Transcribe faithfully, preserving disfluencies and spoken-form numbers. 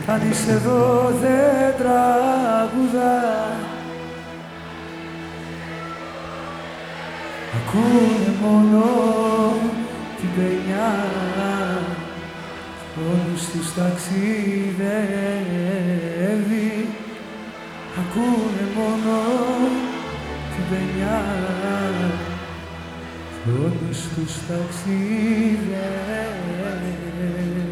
Κανείς εδώ δεν τραγουδά, ακούνε μόνο την παινιά, όλους τους ταξιδεύει. Ακούνε μόνο την παινιά, όλους τους ταξιδεύει.